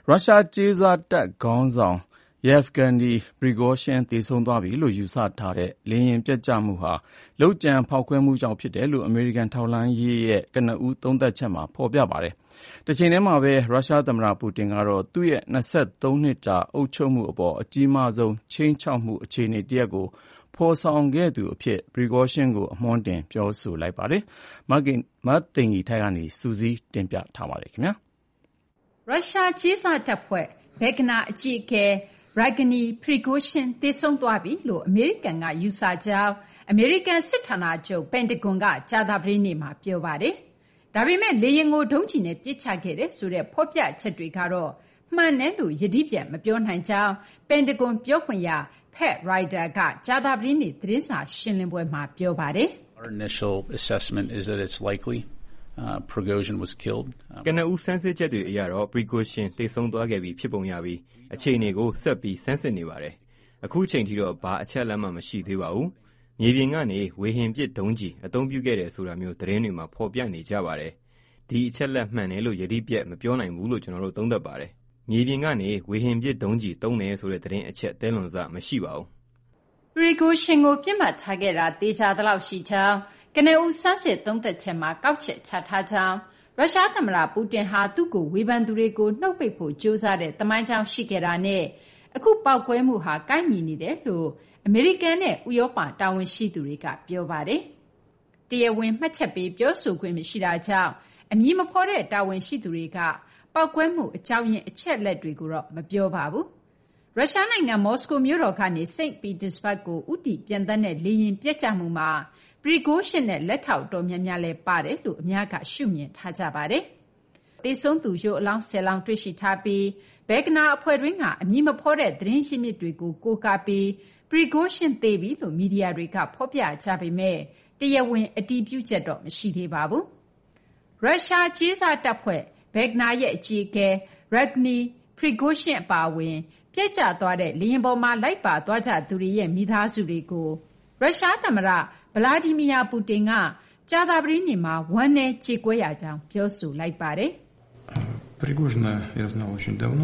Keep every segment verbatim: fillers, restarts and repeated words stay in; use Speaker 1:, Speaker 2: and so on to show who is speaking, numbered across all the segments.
Speaker 1: ရုရှားကြေးစားတပ်ခေါင်းဆောင် Yevgeny Prigozhin သေဆုံးသွားပြီလို့ယူဆထားတဲ့လေယာဉ်ပျက်ကျမှုဟာလုပ်ကြံဖောက်ခွဲမှုကြောင့်ဖြစ်တယ်လို့အမေရိကန်ထောက်လှမ်းရေးရဲ့ကနဦးသုံးသပ်ချက်မှာဖော်ပြပါတယ်။တချိန်တည်းမှာပဲရုရှားသမ္မတပူတင်ကတော့သူ့ရဲ့၂၃နှစ်ကြာအုပ်ချုပ်မှုအပေါ်အကြီးမားဆုံးခြိမ်းခြောက်မှုအခြေအနေတရပ်ကိုဖော်ဆောင်ခဲ့သူအဖြစ် Prigozhin ကိုအမွှမ်းတင်ပြောဆိုလိုက်ပါတယ်။မသိင်္ဂီထိုက်ကနေစူးစီးတင်ပြထားပါတယ်ခင်ဗျာ
Speaker 2: ။ရုရှားကြေးစားတပ်ဖွဲ့ဗက်ဂနာအကြီးအကဲYevgeny Prigozhin သေဆုံးသွားပြီလို့အမေရိကန်ကယူဆကြောင်းအမေရိကန်စစ်ဌာနချုပ်ပန်တဂွန်ကကြာသပတေးနေ့မှာပြောပါတယ်။ဒါပေမဲ့လေယာဉ်ကိုဒုံးကျည်နဲ့ပစ်ချခဲ့တဲ့ဆိုတဲ့ဖော်ပြချက်တွေကတော့မှန်တယ်လို့ယတိပြတ်မပြောနိုင်ကြောင်းပန်တဂွန်ပြောခွင့်ရ Pat Ryder ကကြာသပတေးနေ့သတင်းစာရှင်းလင်းပွဲမှာပြောပါတယ်။
Speaker 3: Our initial assessment is that it's likely uh, Prigozhin was killed.
Speaker 4: ကနဦးစမ်းစစ်ချက်တွေအရတော့ Prigozhin သေဆုံးသွားခဲ့ပြီဖြစ်ပုံရပြီးအခြေအနေကိုဆက်ပြီးစမ်းစစ်နေပါတယ်။အခုချိန်ထိတော့ဘာအချက်အလက်မှမရှိသေးပါဘူး။မြေပြင်ကနေဝေဟင်ပစ်ဒုံးကျည်အသုံးပြုခဲ့တယ်ဆိုတာမျိုးသတင်းတွေမှာဖော်ပြနေကြပါတယ်။ဒီအချက်လက်မှန်တယ်လို့ယတိပြတ်မပြောနိုင်ဘူးလို့ကျွန်တော်တို့သုံးသပ်ပါတယ်။မြေပြင်ကနေဝေဟင်ပစ်ဒုံးကျည်သုံးတယ်ဆိုတဲ့သတင်းအချက်တဲလွန်စမရှိပါဘူး
Speaker 2: ။ Prigozhin ကိုပြစ်မှတ်ထားခဲ့တာတေချာသလောက်ရှိကြောင်းကနဦးစမ်းစစ်သုံးသပ်ချက်မှာကောက်ချက်ချထားကြောင်းရုရှားသမ္မတပူတင်ဟာသူ့ကိုဝေဖန်သူတွေကိုနှုတ်ပိတ်ဖို့ကြိုးစားတဲ့သမိုင်းကြောင်းရှိခဲ့တာနဲ့အခုပေါက်ကွဲမှုဟာကိုက်ညီနေတယ်လို့အမေရိကန်နဲ့ဥရောပတာဝန်ရှိသူတွေကပြောပါတယ်။တရားဝင်မှတ်ချက်ပေးပြောဆိုခွင့်မရှိတာကြောင့်အမည်မဖော်တဲ့တာဝန်ရှိသူတွေကပေါက်ကွဲမှုအကြောင်းရင်းအချက်လက်တွေကိုတော့မပြောပါဘူး။ရုရှားနိုင်ငံမော်စကိုမြို့တော်ကနေစိန့်ပီတာစဘတ်ကိုဥတီပြန်တန်းတဲ့လေယာဉ်ပြက်ကျမှုမှာPrigozhin နဲ့လက်ထောက်တော်များများလည်းပါတယ်လို့အများကရှုမြင်ထားကြပါတယ်။သေဆုံးသူရုပ်အလောင်းဆယ်လောင်းတွေ့ရှိထားပြီးဗက်ဂနာအဖွဲ့တွင်းကအမည်မဖော်တဲ့သတင်းရင်းမြစ်တွေကိုကိုးကားပြီး Prigozhin သေပြီလို့မီဒီယာတွေကဖော်ပြကြပေမဲ့တရားဝင်အတည်ပြုချက်တော့မရှိသေးပါဘူး။ရုရှားကြေးစားတပ်ဖွဲ့ဗက်ဂနာရဲ့အကြီးအကဲ Yevgeny Prigozhin အပါအဝင်ပြက်ကျသွားတဲ့လေယာဉ်ပေါ်မှာလိုက်ပါသွားကြသူတွေရဲ့မိသားစုတွေကိုရုရှားသမ္မတဗလာဒီမီယာပူတင်ကကြာသပတေးနေ့မှာဝမ်းနည်းကြေကွဲရကြောင်းပြောဆိုလိုက်ပါတယ်
Speaker 1: ။ Prigozhin я знал очень давно.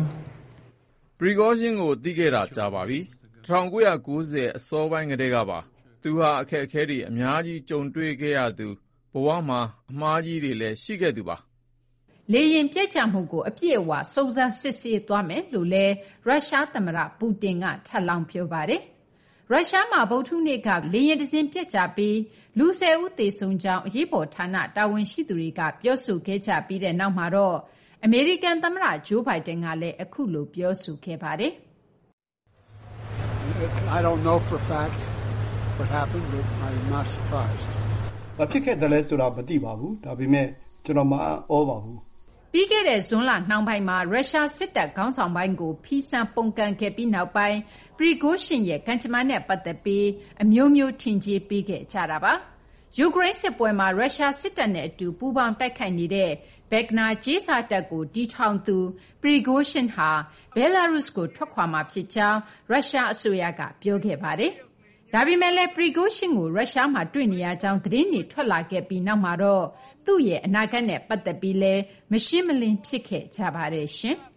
Speaker 1: Prigozhin ကိုသိခဲ့တာကြာပါပြီ။၁၉၉၀အစောပိုင်းကတည်းကပါ။သူဟာအခက်အခဲတွေအများကြီးကြုံတွေ့ခဲ့ရသူဘဝမှာအမှားကြီးတွေလည်းရှိခဲ့သူပါ
Speaker 2: ။လေယာဉ်ပြက်ကျမှုကိုအပြည့်အဝစုံစမ်းစစ်ဆေးသွားမယ်လို့လည်းရုရှားသမ္မတပူတင်ကထပ်လောင်းပြောပါတယ်။ရုရှားမှာဗုဒ္ဓဟူးနေ့ကလေယာဉ်တစ်စင်းပြက်ကျပြီးလူဆယ်ဦးသေဆုံးကြောင်းအရေးပေါ်ဌာနတာဝန်ရှိသူတွေကပြောဆိုခဲ့ကြပြီးတဲ့နောက်မှာတော့အမေရိကန်သမ္မတဂျိုးဘိုင်ဒန်ကလည်းအခုလိုပြောဆိုခဲ့ပါတယ်
Speaker 5: ။ I don't know for fact what happened but I'm not surprised.
Speaker 6: ဘာဖြစ်ခဲ့တယ်လဲဆိုတာမသိပါဘူး။ဒါပေမဲ့ကျွန်တော်မအောပါဘူး
Speaker 2: ။ပြီးခဲ့တဲ့ဇွန်လနှောင်းပိုင်းမှာရုရှားစစ်တပ်ခေါင်းဆောင်ပိုင်းကိုဖီးဆန်ပုန်ကန်ခဲ့ပြီးနောက်ပိုင်းPrigozhin ရဲ့ကံကြမ္မာနဲ့ပတ်သက်ပြီးအမျိုးမျိုးထင်ကြေးပေးခဲ့ကြတာပါ။ယူကရိန်းစစ်ပွဲမှာရုရှားစစ်တပ်နဲ့အတူပူးပေါင်းတိုက်ခိုက်နေတဲ့ဗက်ဂနာကြေးစားတပ်ကိုတည်ထောင်သူ Prigozhin ဟာဘဲလာရုစ်ကိုထွက်ခွာမှာဖြစ်ကြောင်းရုရှားအစိုးရကပြောခဲ့ပါတယ်။ဒါပေမဲ့လည်း Prigozhin ကိုရုရှားမှာတွေ့နေရကြောင်းသတင်းတွေထွက်လာခဲ့ပြီးနောက်မှာတော့သူ့ရဲ့အနာဂတ်နဲ့ပတ်သက်ပြီးလည်းမရှင်းမလင်းဖြစ်ခဲ့ကြပါတယ်ရှင်။